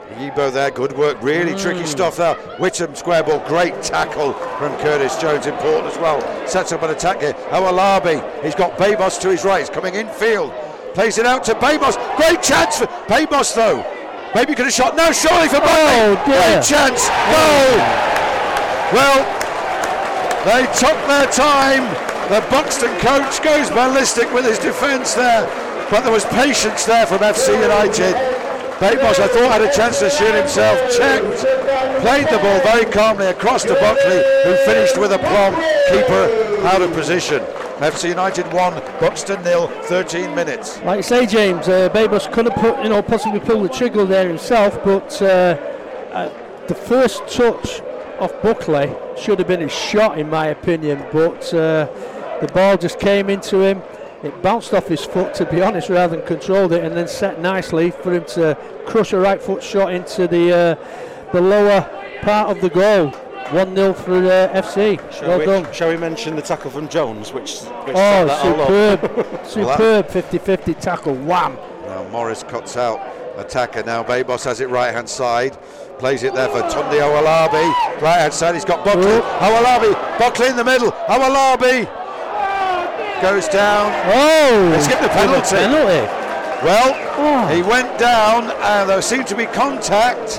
Yibo there, good work, really tricky stuff there. Whittam square ball, great tackle from Curtis Jones, important as well. Sets up an attack here. Awolabi, he's got Babos to his right, he's coming infield. Plays it out to Babos, great chance for Babos though. Maybe could have shot, no, surely for Buckley. Great chance, goal. Well, they took their time. The Buxton coach goes ballistic with his defence there, but there was patience there from FC United. Babos, I thought, had a chance to shoot himself, checked, played the ball very calmly across to Buckley, who finished with a plumb, keeper out of position. FC United 1, Buxton 0, 13 minutes. Like you say, James, Babos could have possibly pulled the trigger there himself, but the first touch of Buckley should have been a shot, in my opinion, but the ball just came into him. It bounced off his foot, to be honest, rather than controlled it, and then set nicely for him to crush a right foot shot into the lower part of the goal. 1-0 for FC. Well done. Shall we mention the tackle from Jones, which superb, superb 50-50 tackle. Wham! Now Morris cuts out attacker. Now Babos has it right hand side. Plays it there for Tunde Awolabi. Right hand side, he's got Buckley. Awolabi, Buckley in the middle. Awolabi goes down. He's getting a penalty. Well, he went down and there seemed to be contact.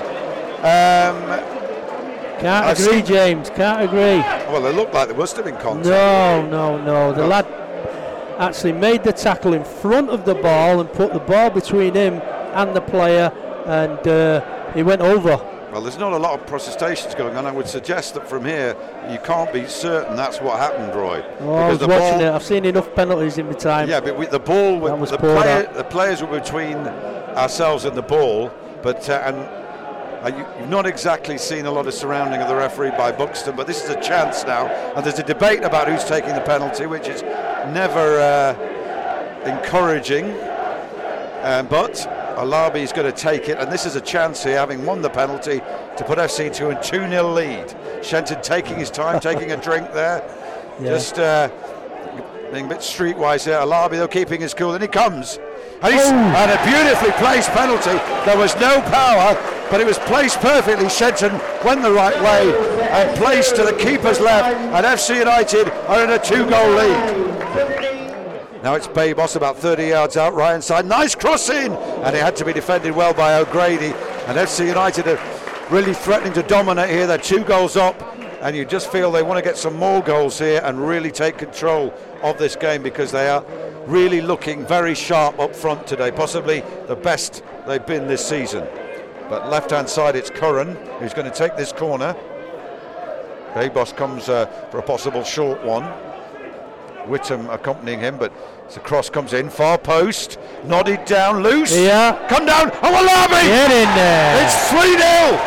Can't agree, James. Can't agree. Well, it looked like there must have been contact. No. The lad actually made the tackle in front of the ball and put the ball between him and the player, and he went over. Well, there's not a lot of protestations going on. I would suggest that from here, you can't be certain that's what happened, Roy. I was watching it. I've seen enough penalties in my time. Yeah, but with the ball, the players were between ourselves and the ball, but you've not exactly seen a lot of surrounding of the referee by Buxton, but this is a chance now, and there's a debate about who's taking the penalty, which is never encouraging, but Alabi is going to take it, and this is a chance here, having won the penalty, to put FC to a 2-0 lead. Shenton taking his time, taking a drink there, just being a bit streetwise here. Alabi though keeping his cool, and he comes. And a beautifully placed penalty. There was no power, but it was placed perfectly. Shenton went the right way and placed to the keeper's left, and FC United are in a 2-goal lead. Now it's Babos about 30 yards out, right hand side. Nice crossing, and it had to be defended well by O'Grady. And FC United are really threatening to dominate here. They're 2 goals up, and you just feel they want to get some more goals here and really take control of this game, because they are really looking very sharp up front today, possibly the best they've been this season. But left hand side it's Curran who's going to take this corner. Babos comes for a possible short one. Whittam accompanying him, but the cross comes in, far post, nodded down, loose, come down, Awolabi! Get in there! It's 3-0!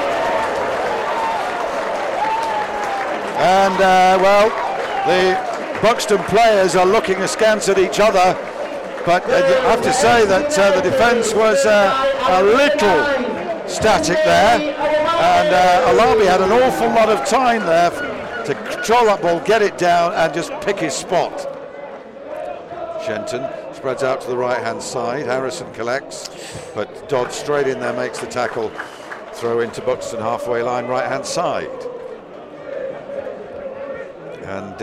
And the Buxton players are looking askance at each other, but I have to say that the defence was a little static there, and Alabi had an awful lot of time there to control that ball, get it down, and just pick his spot. Shenton spreads out to the right hand side. Harrison collects, but Dodd straight in there makes the tackle. Throw into Buxton halfway line, right hand side. And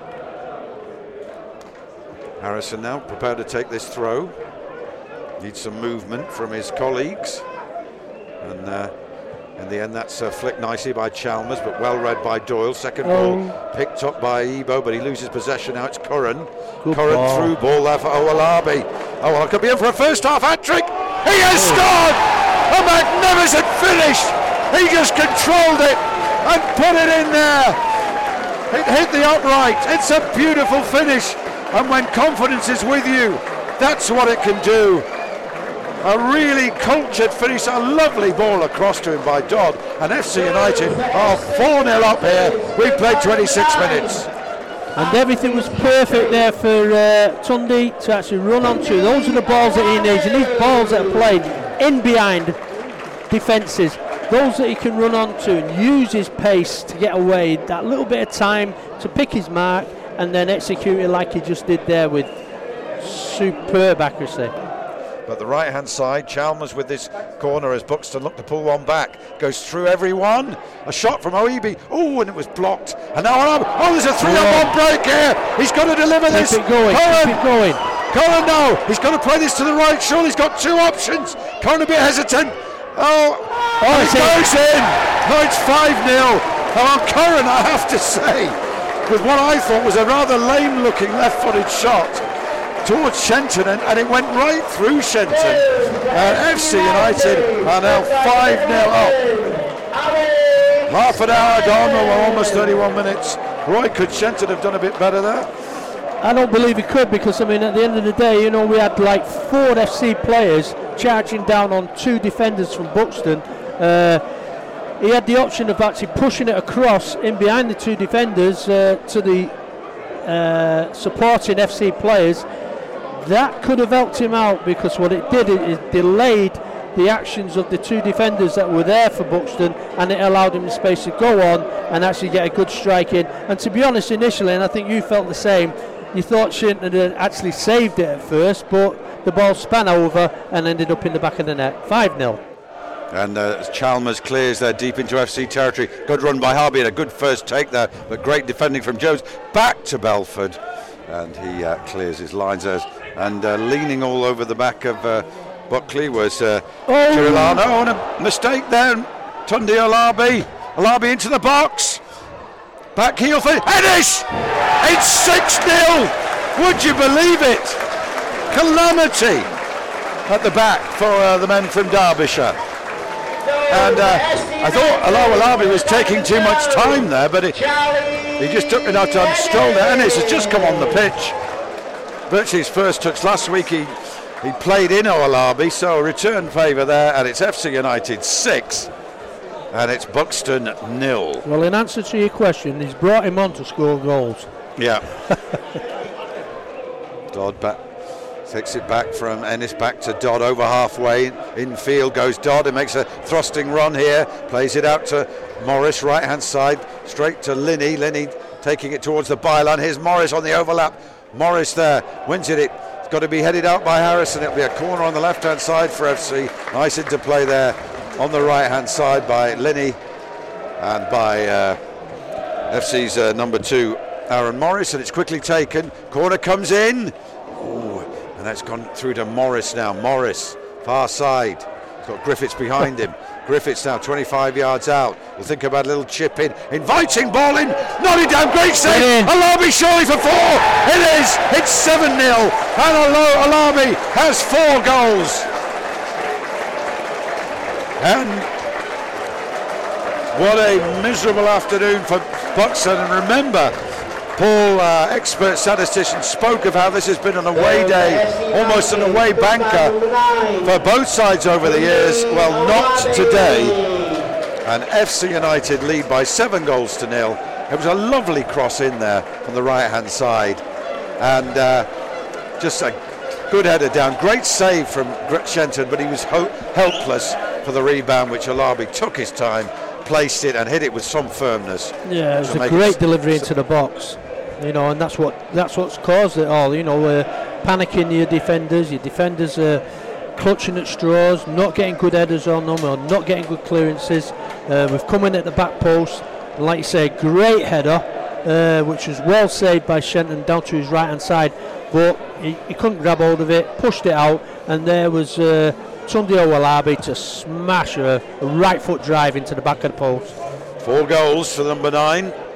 Harrison now prepared to take this throw. Needs some movement from his colleagues, and in the end that's flicked nicely by Chalmers, but well read by Doyle. Second ball picked up by Ebo, but he loses possession. Now it's Curran. Curran through ball there for Awolabi. It could be in for a first half hat-trick. He has scored! A magnificent finish! He just controlled it and put it in there. It hit the upright. It's a beautiful finish, and when confidence is with you, that's what it can do. A really cultured finish, a lovely ball across to him by Dodd, and FC United are 4-0 up here. We've played 26 minutes. And everything was perfect there for Tunde to actually run onto. Those are the balls that he needs, and these balls that are played in behind defences, those that he can run onto and use his pace to get away, that little bit of time to pick his mark and then execute it like he just did there with superb accuracy. But the right hand side, Chalmers with this corner as Buxton look to pull one back. Goes through everyone. A shot from Oibi. Oh, and it was blocked. And now, there's a 3-on-1 break here. He's got to deliver this. Keep it going. Keep it going. Curran now. He's got to play this to the right. Surely he's got two options. Curran a bit hesitant. It goes in. No, it's 5-0. Curran, I have to say, with what I thought was a rather lame-looking left-footed shot towards Shenton, and it went right through Shenton. FC United are now 5-0 up. Half an hour gone, or almost 31 minutes. Roy, could Shenton have done a bit better there? I don't believe he could, because at the end of the day, we had like 4 FC players charging down on 2 defenders from Buxton. He had the option of actually pushing it across in behind the 2 defenders to the supporting FC players. That could have helped him out, because what it did, it delayed the actions of the 2 defenders that were there for Buxton, and it allowed him the space to go on and actually get a good strike in. And to be honest, initially, and I think you felt the same, you thought Shenton had actually saved it at first, but the ball span over and ended up in the back of the net. 5-0. And Chalmers clears there deep into FC territory. Good run by Harvey and a good first take there, but great defending from Jones. Back to Belford, and he clears his lines there. And leaning all over the back of Buckley was Girolano. And a mistake there. Tunde Olabi. Olabi into the box. Back heel for Ennis! It's 6-0! Would you believe it? Calamity at the back for the men from Derbyshire. And I thought Olabi was taking too much time there, but he just took enough time to stroll there. Ennis has just come on the pitch. Virtually his first touch last week. He played in Olabi, so a return favour there, and it's FC United 6. And it's Buxton 0. Well, in answer to your question, he's brought him on to score goals. Yeah. Dodd back, takes it back from Ennis back to Dodd over halfway. Infield goes Dodd and makes a thrusting run here. Plays it out to Morris, right hand side, straight to Linney. Linney taking it towards the byline. Here's Morris on the overlap. Morris there, wins it. It's got to be headed out by Harrison. It'll be a corner on the left hand side for FC. Nice interplay there on the right hand side by Linney and by FC's number 2 Aaron Morris, and it's quickly taken. Corner comes in. Ooh, and that's gone through to Morris now. Morris, far side. He's got Griffiths behind him. Griffiths now 25 yards out. We'll think about a little chip in. Inviting ball in. Nodding down. Great save. Alabi surely for 4. It is. It's 7-0. And Alabi has 4 goals. And what a miserable afternoon for Buxton. And remember, Paul, expert statistician, spoke of how this has been an away day, almost an away banker for both sides over the years. Well, not today. And FC United lead by 7 goals to 0. It was a lovely cross in there on the right-hand side. And just a good header down. Great save from Shenton, but he was helpless for the rebound, which Alabi took his time, placed it and hit it with some firmness. Yeah, it was a great delivery into the box. And that's what's caused it all. Panicking your defenders are clutching at straws, not getting good headers on them, or not getting good clearances. We've come in at the back post, and like you say, great header, which was well saved by Shenton down to his right hand side, but he couldn't grab hold of it, pushed it out, and there was Tunde Olabi to smash a right foot drive into the back of the post. 4 goals for number 9.